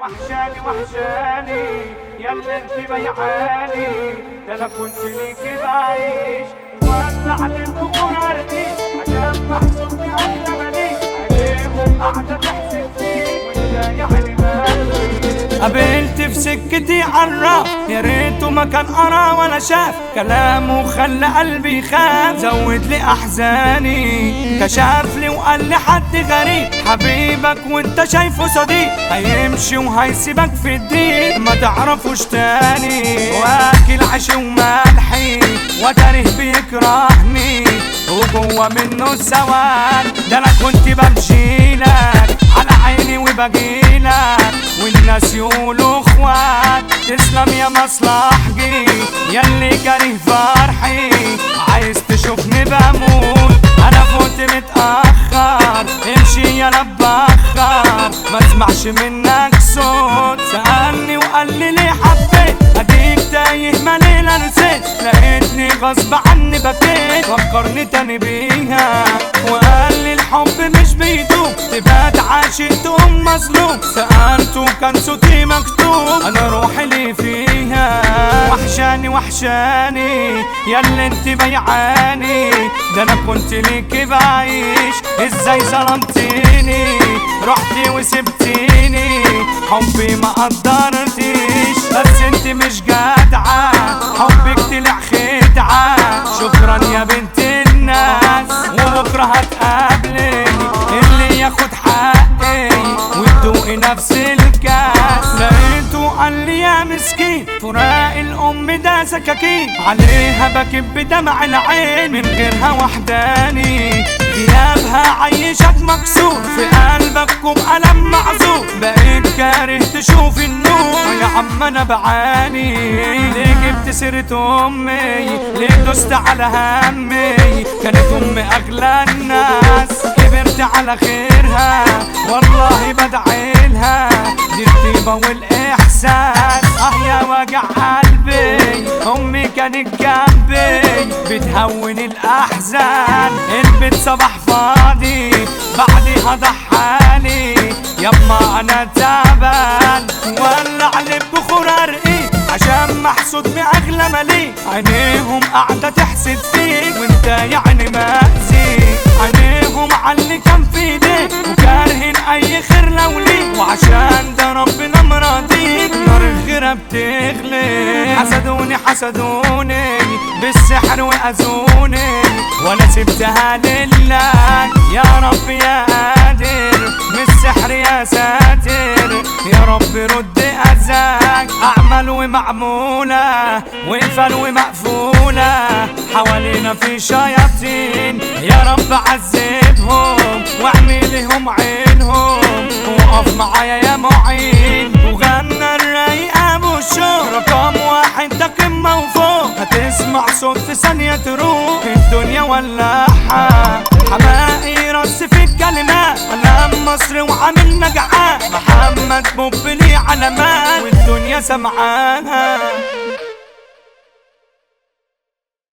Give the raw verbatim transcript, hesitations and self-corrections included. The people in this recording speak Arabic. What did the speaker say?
وحشاني وحشاني ياللي انت بيعاني، ده انا كنت ليكي بعيش وولع للبخور عرقي عشان محسوب بأحلى مالي عليهم قاعدة تحسب فيك وانت يعني مالي. قابلت في سكتي عراف يا ريته ما كان قرا ولا شاف كلامه خلى قلبي يخاف، زود لي احزاني كشف لي وقال لي حد غريب حبيبك وانت شايفه صديق هيمشي وهيسيبك في الدين ما تعرفوش تاني، واكل عيش وملحي وتاريخ بيكرهني وجوه منه السواد، ده انا كنت بمشيلك على عيني وبجيلك والناس يقولوا اخوات، تسلم يا مصلحجي ياللي كاره فرحي عايز تشوفني بموت انا فوت متأخر امشي يا بخر ما اسمعش منك صوت، سألني وقال لي ليه حبيت اديك تايه ما ليلة نسيت لقيتني غصب عني بكيت فكرني تاني بيها وقال لي الحب مش بيدوم تبات عاشق تقوم مظلوم، سألته كان صوتي مكتوب انا روحي لي فيها. وحشاني وحشاني ياللي انت بيعاني، ده انا كنت ليكي بعيش ازاي ظلمتيني رحتي وسبتيني حبي ما قدرتيش بس انت مش جدعة حبك طلع خدعة، شكرا يا بنت الناس وبكرة هتقابلي اللي ياخد حقي وتدوقي نفس الكاس، لقيته قال لي يا مسكين فراق الام ده سكاكين عليها بكب بدمع العين من غيرها وحداني غيابها عيشك مكسور في قلبك وبألم معذور بقيت كاره تشوف النور يا عم انا بعاني، ليه جبت سيرة امي ليه دوست على همي كانت امي اغلى الناس كبرت على خيرها والله بدعيلها دي الطيبة والاحساس اه يا وجع قلبي امي كانت جنبي بتهون الاحزان البيت صباح فاضي بعدها ضحالي يما انا تعبان ولع لي بخور عرقي عشان محسود باغلى مالي عينيهم قاعدة تحسد فيك وانت يعني مأذي عينيهم عاللي كان في ايديك وكارهين اي خير لو ليك وعشان ده ربنا مراضيك نار الغيرة بتغلي حسدوني حسدوني بالسحر واذوني وانا سبتها لله يا رب يا قادر من السحر يا ساتر يا رب رد اذاك اعمل ومعمولة وقفل ومقفولة حوالينا في شياطين يا رب عذبهم واعملهم عينهم وقف معايا يا معين وغنى الرايق ابو الشوق رقم واحد ده قمة وفوق هتسمع صوت في ثانية تروح الدنيا ولعها حماقي رص في الكلمات علم مصر وعامل نجعان محمد بوب ليه علامات والدنيا سمعانها.